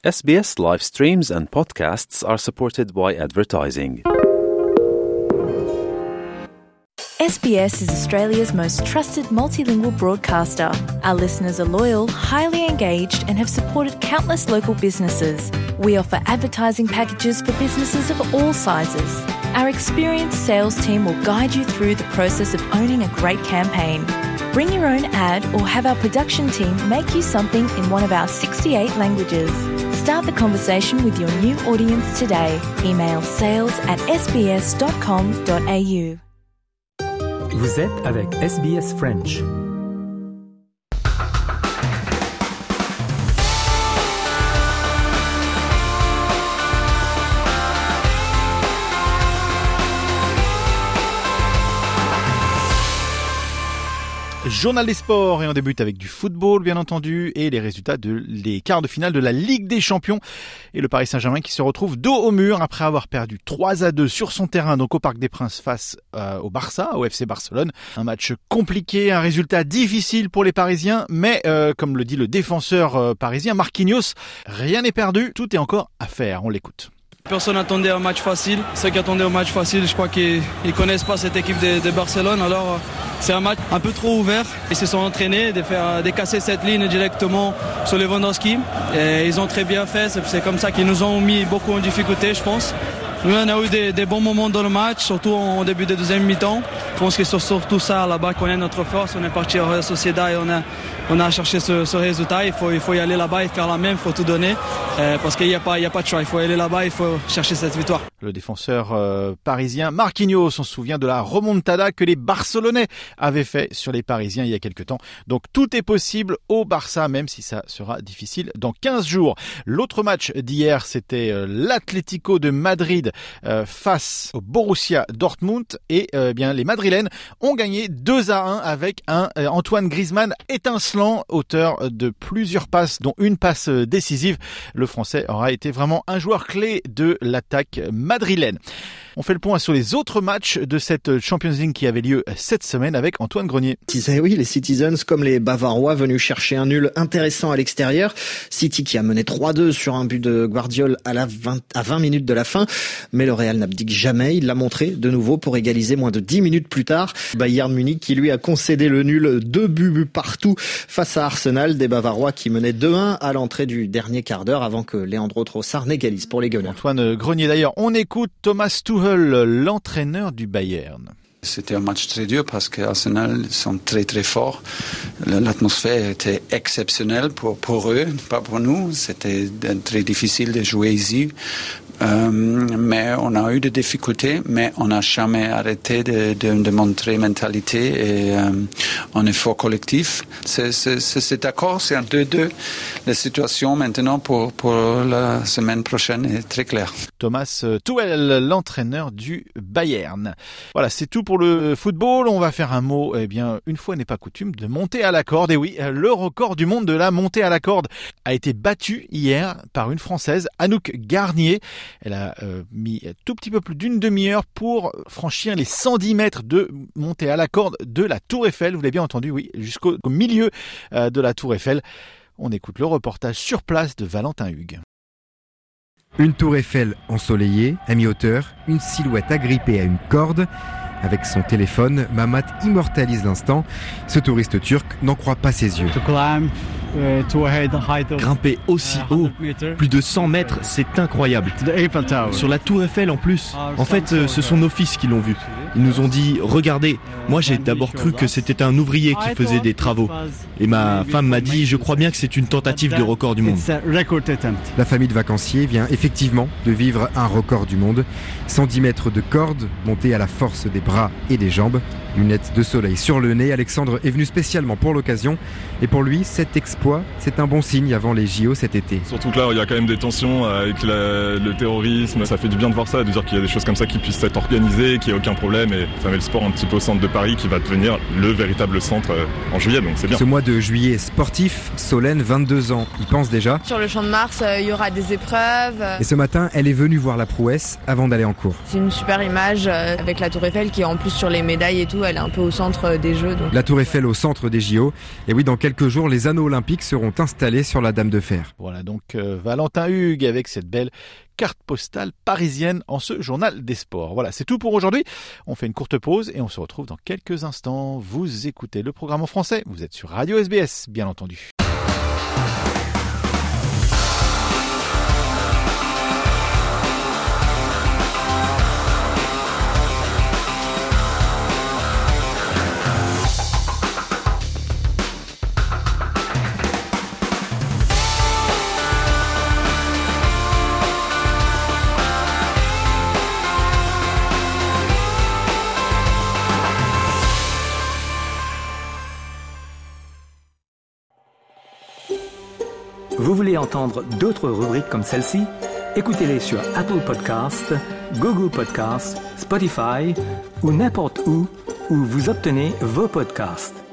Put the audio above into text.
SBS live streams and podcasts are supported by advertising. SBS is Australia's most trusted multilingual broadcaster. Our listeners are loyal, highly engaged, and have supported countless local businesses. We offer advertising packages for businesses of all sizes. Our experienced sales team will guide you through the process of owning a great campaign. Bring your own ad or have our production team make you something in one of our 68 languages. Start the conversation with your new audience today. Email sales@sbs.com.au. Vous êtes avec SBS French. Journal des sports, et on débute avec du football bien entendu et les résultats des quarts de finale de la Ligue des Champions et le Paris Saint-Germain qui se retrouve dos au mur après avoir perdu 3-2 sur son terrain donc au Parc des Princes face au Barça, au FC Barcelone. Un match compliqué, un résultat difficile pour les Parisiens, mais comme le dit le défenseur parisien Marquinhos, rien n'est perdu, tout est encore à faire. On l'écoute. Personne n'attendait un match facile. Ceux qui attendaient un match facile, je crois qu'ils ne connaissent pas cette équipe de Barcelone. Alors c'est un match un peu trop ouvert. Ils se sont entraînés de casser cette ligne directement sur Lewandowski. Et ils ont très bien fait. C'est comme ça qu'ils nous ont mis beaucoup en difficulté, je pense. Nous, on a eu des bons moments dans le match, surtout au début de deuxième mi-temps. Je pense que c'est surtout ça là-bas qu'on est notre force. On est parti au Real Sociedad et on a cherché ce résultat. Il faut y aller là-bas et faire la même, il faut tout donner. Parce qu'il n'y a pas de choix. Il faut aller là-bas, il faut chercher cette victoire. Le défenseur parisien Marquinhos, on se souvient de la remontada que les Barcelonais avaient fait sur les Parisiens il y a quelques temps. Donc tout est possible au Barça, même si ça sera difficile dans 15 jours. L'autre match d'hier, c'était l'Atlético de Madrid face au Borussia Dortmund et bien les Madrilènes ont gagné 2-1 avec un Antoine Griezmann étincelant, auteur de plusieurs passes dont une passe décisive. Le Français aura été vraiment un joueur clé de l'attaque madrilène. On fait le point sur les autres matchs de cette Champions League qui avait lieu cette semaine avec Antoine Grenier. Oui, les Citizens comme les Bavarois venus chercher un nul intéressant à l'extérieur. City qui a mené 3-2 sur un but de Guardiola à 20 minutes de la fin. Mais le Real n'abdique jamais. Il l'a montré de nouveau pour égaliser moins de 10 minutes plus tard. Bayern Munich qui lui a concédé le nul, 2 buts partout face à Arsenal. Des Bavarois qui menaient 2-1 à l'entrée du dernier quart d'heure avant que Leandro Trossard n'égalise pour les Gunners. Antoine Grenier d'ailleurs. On écoute Thomas Tuchel, l'entraîneur du Bayern. C'était un match très dur parce que Arsenal sont très très forts. L'atmosphère était exceptionnelle pour eux, pas pour nous. C'était très difficile de jouer ici. Mais on a eu des difficultés, mais on n'a jamais arrêté de montrer mentalité et un effort collectif. C'est d'accord, c'est un 2-2. La situation maintenant pour la semaine prochaine est très claire. Thomas Tuchel, l'entraîneur du Bayern. Voilà, c'est tout pour le football. On va faire un mot, une fois n'est pas coutume, de monter à la corde. Et oui, le record du monde de la montée à la corde a été battu hier par une Française, Anouk Garnier. Elle a mis tout petit peu plus d'une demi-heure pour franchir les 110 mètres de montée à la corde de la Tour Eiffel. Vous l'avez bien entendu, oui, jusqu'au milieu de la Tour Eiffel. On écoute le reportage sur place de Valentin Hugues. Une Tour Eiffel ensoleillée, à mi-hauteur, une silhouette agrippée à une corde. Avec son téléphone, Mamat immortalise l'instant. Ce touriste turc n'en croit pas ses yeux. Grimper aussi haut, plus de 100 mètres, c'est incroyable. Sur la Tour Eiffel en plus. En fait, ce sont nos fils qui l'ont vu. Ils nous ont dit, regardez, moi j'ai d'abord cru que c'était un ouvrier qui faisait des travaux. Et ma femme m'a dit, je crois bien que c'est une tentative de record du monde. La famille de vacanciers vient effectivement de vivre un record du monde. 110 mètres de corde montée à la force des bras et des jambes. Lunettes de soleil sur le nez, Alexandre est venu spécialement pour l'occasion. Et pour lui, cet exploit, c'est un bon signe avant les JO cet été. Surtout que là, il y a quand même des tensions avec le terrorisme. Ça fait du bien de voir ça, de dire qu'il y a des choses comme ça qui puissent être organisées, qu'il n'y ait aucun problème. fait, mais ça met le sport un petit peu au centre de Paris qui va devenir le véritable centre en juillet, donc c'est bien. Ce mois de juillet est sportif, Solène, 22 ans, y pense déjà. Sur le Champ de Mars, il y aura des épreuves. Et ce matin, elle est venue voir la prouesse avant d'aller en cours. C'est une super image avec la Tour Eiffel qui est en plus sur les médailles et tout, elle est un peu au centre des Jeux. Donc. La Tour Eiffel au centre des JO. Et oui, dans quelques jours, les anneaux olympiques seront installés sur la Dame de Fer. Voilà donc Valentin Hugues avec cette belle carte postale parisienne en ce journal des sports. Voilà, c'est tout pour aujourd'hui. On fait une courte pause et on se retrouve dans quelques instants. Vous écoutez le programme en français. Vous êtes sur Radio SBS, bien entendu. Vous voulez entendre d'autres rubriques comme celle-ci? Écoutez-les sur Apple Podcasts, Google Podcasts, Spotify ou n'importe où vous obtenez vos podcasts.